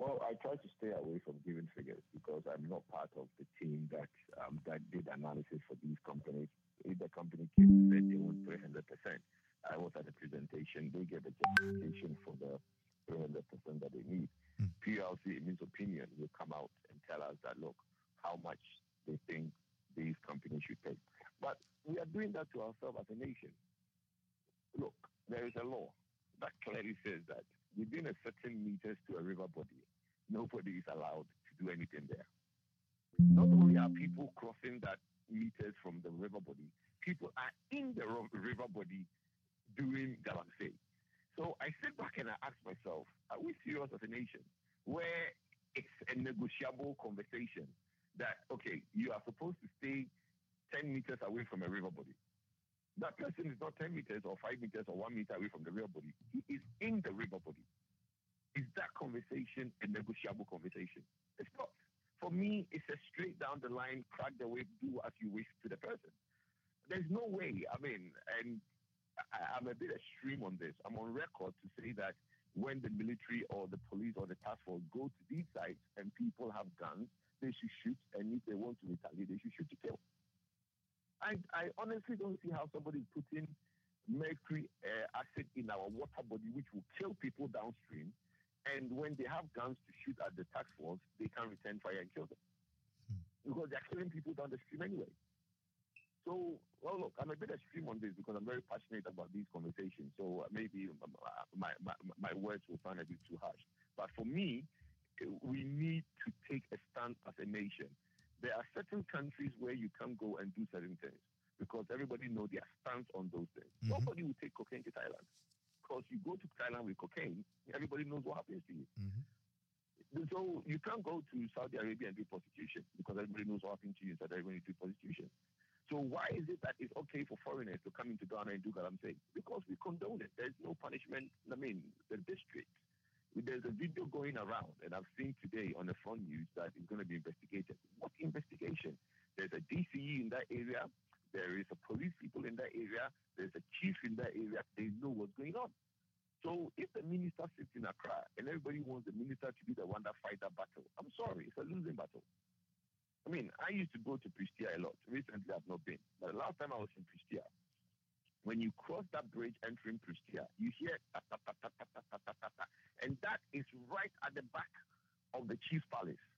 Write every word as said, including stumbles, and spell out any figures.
Well, I try to stay away from giving figures because I'm not part of the team that um, that did analysis for these companies. If the company came and said they want three hundred percent, I was at the presentation. They gave a justification for the three hundred percent that they need. Mm. P L C, in its opinion, will come out and tell us that, look, how much they think these companies should pay. But we are doing that to ourselves as a nation. Look, there is a law that clearly says that within a certain meters to a river body, nobody is allowed to do anything there. Not only are people crossing that meters from the river body, people are in the river body doing galamsey. So I sit back and I ask myself, are we serious as a nation where it's a negotiable conversation that, okay, you are supposed to stay ten meters away from a river body. That person is not ten meters or five meters or one meter away from the river body. He is in the river body. Is that conversation a negotiable conversation? It's not. For me, it's a straight down the line, crack the whip, do as you wish to the person. There's no way. I mean, and I, I'm a bit extreme on this. I'm on record to say that when the military or the police or the task force go to these sites and people have guns, they should shoot, and if they want to retaliate, they should shoot to kill. I, I honestly don't see how somebody is putting mercury uh, acid in our water body, which will kill people downstream, and when they have guns to shoot at the task force, they can return fire and kill them. Hmm. Because they're killing people down the stream anyway. So, well, look, I'm a bit extreme on this because I'm very passionate about these conversations. So uh, maybe my, my, my words will sound a bit too harsh. But for me, we need to take a stand as a nation. There are certain countries where you can't go and do certain things because everybody knows their stance on those things. Mm-hmm. Nobody will take cocaine to Thailand. Because you go to Thailand with cocaine, everybody knows what happens to you. Mm-hmm. So you can't go to Saudi Arabia and do prostitution because everybody knows what happens to you in Saudi Arabia when you do prostitution. So why is it that it's okay for foreigners to come into Ghana and do galamsey? Because we condone it. There's no punishment. I mean, the district. There's a video going around, and I've seen today on the front news that it's going to be investigated. What investigation? There's a D C E in that area. There is a police people in that area. There's a chief in that area. They know what's going on. So if the minister sits in Accra and everybody wants the minister to be the one that fight that battle, I'm sorry, it's a losing battle. I mean, I used to go to Pristia a lot. Recently, I've not been. But the last time I was in Pristia, when you cross that bridge entering Pristia, you hear ta, ta, ta, ta, ta, ta, ta, ta, ta, and that is right at the back of the chief's palace.